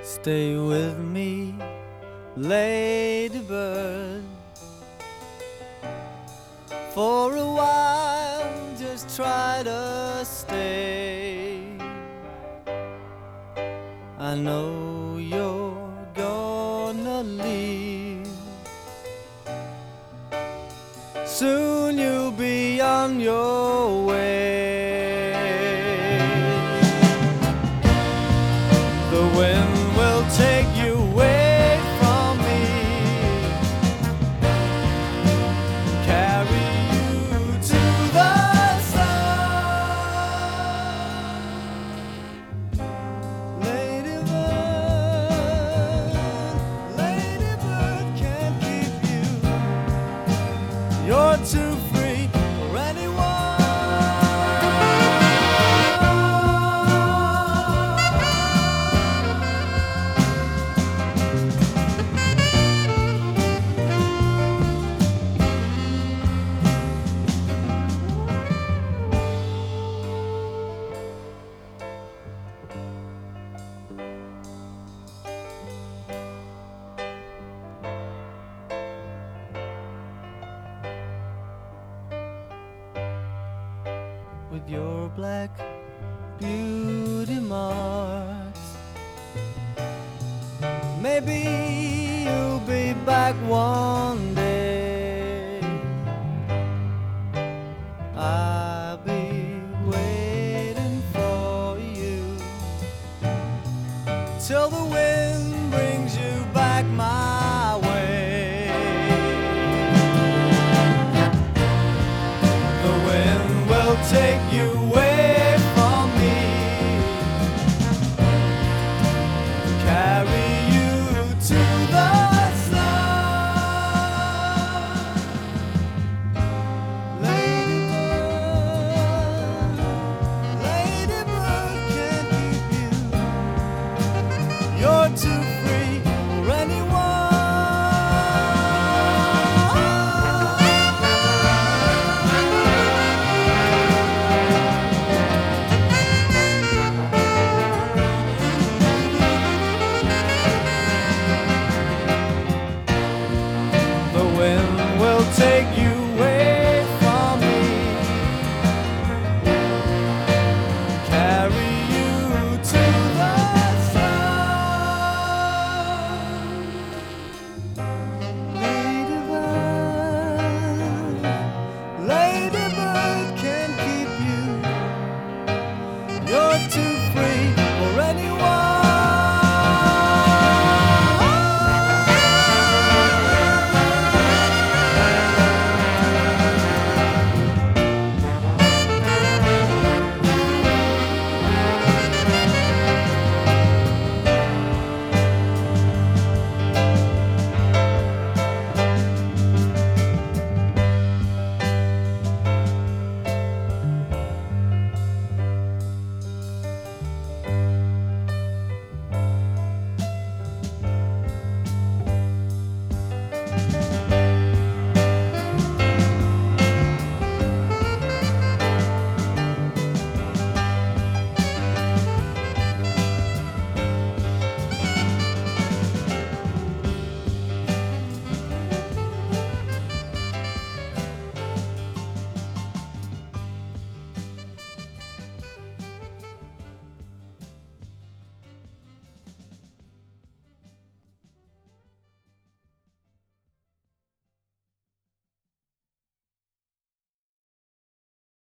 Stay with me, ladybird, for a while, just try to stay. I know you're gonna leave. Soon you'll be on your way. The wind will take you away from me, carry you to the sun. Ladybird can't keep you. You're too free for anyone. With your black beauty marks, maybe you'll be back one day. I'll be waiting for you till the wind brings you back my way. The wind will take you away from me, carry you to the sun. Ladybird can't keep you. You're too